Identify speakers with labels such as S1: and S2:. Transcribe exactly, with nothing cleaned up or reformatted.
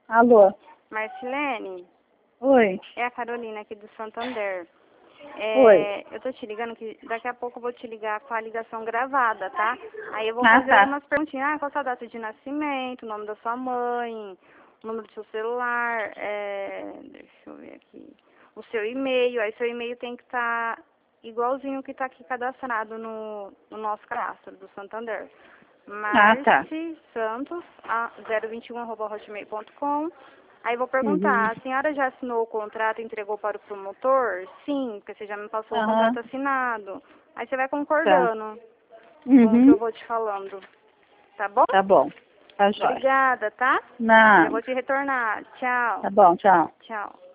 S1: Alô?
S2: Marcilene?
S1: Oi.
S2: É a Carolina aqui do Santander. É,
S1: Oi.
S2: eu tô te ligando que daqui a pouco eu vou te ligar com a ligação gravada, tá? Aí eu vou
S1: Ah,
S2: fazer
S1: tá.
S2: algumas perguntinhas. Ah, qual a sua data de nascimento, o nome da sua mãe, o número do seu celular, é, deixa eu ver aqui, o seu e-mail. Aí seu e-mail tem que estar igualzinho que tá aqui cadastrado no, no nosso cadastro do Santander.
S1: Ah, tá.
S2: Marci Santos, zero vinte e um arroba hotmail ponto com. Aí vou
S1: Uhum.
S2: perguntar, a senhora já assinou o contrato e entregou para o promotor? Sim, porque você já me passou o
S1: Aham.
S2: contrato assinado. Aí você vai
S1: Tá.
S2: concordando com o que
S1: Uhum.
S2: eu vou te falando. Tá bom?
S1: Tá bom. Tá jóia.
S2: Obrigada, tá? Já
S1: Não.
S2: vou te retornar. Tchau.
S1: Tá bom, tchau.
S2: Tchau.